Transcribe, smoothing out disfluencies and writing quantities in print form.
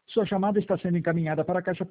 Sua chamada está sendo encaminhada para a caixa